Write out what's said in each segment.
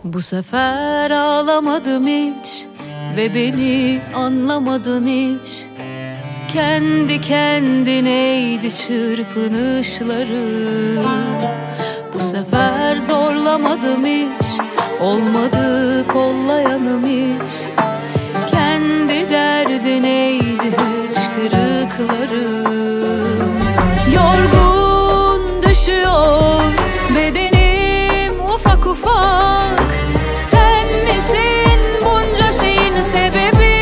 Bu sefer ağlamadım hiç ve beni anlamadın hiç. Kendi kendineydi çırpınışlarım. Bu sefer zorlamadım hiç, olmadı kollayanım hiç. Kendi derdineydi hıçkırıklarım. Yorgun düşüyor bedenim ufak ufak. Sen misin bunca şeyin sebebi?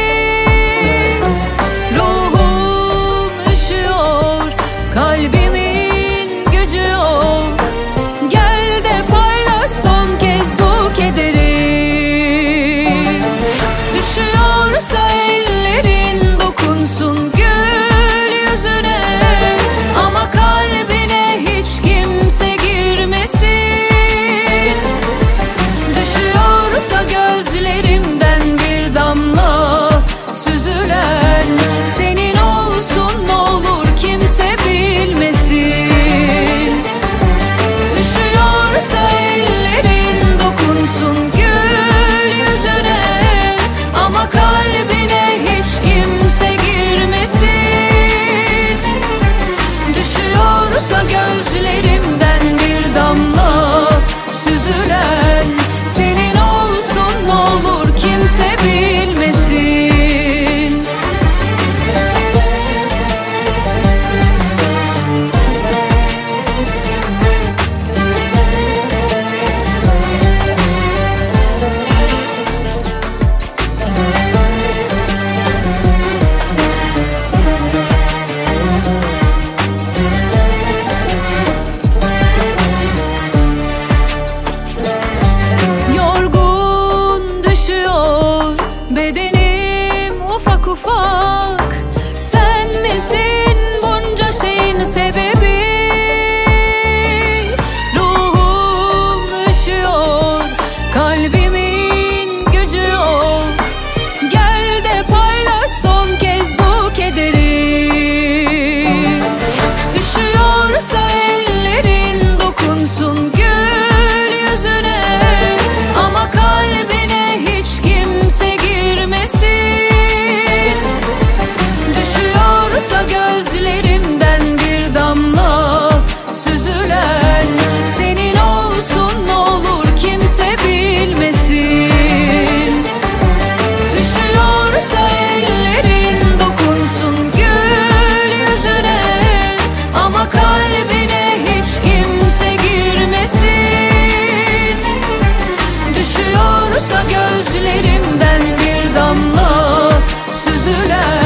Ruhum üşüyor, kalbimin gücü yok. Gel de paylaş son kez bu kederi. Üşüyorsa ellerin dokunsun gül yüzüne, ama kalbine hiç kimse girmesin. Düşüyorsa gözlerimden bir damla süzülen senin olsun, ne olur kimse bilmesin. Üşüyorsa ellerin dokunsun gül yüzüne, ama kalbine hiç kimse girmesin. Düşüyorsa gözlerimden bir damla süzülen senin olsun, ne olur kimse bilmesin. Yorgun düşüyor bedenim ufak ufak. Sen misin bunca şeyin sebebi? Ruhum üşüyor, kalbimin gücü yok. Gel de paylaş son kez bu kederi. Üşüyorsa ellerin dokunsun gül yüzüne, ama kalbine hiç kimse girmesin. Düşüyorsa gözlerimden bir damla süzülen senin olsun, ne olur kimse bilmesin. Üşüyorsa ellerin dokunsun gül yüzüne, ama kalbine hiç kimse girmesin. Düşüyorsa gözlerimden bir damla süzülen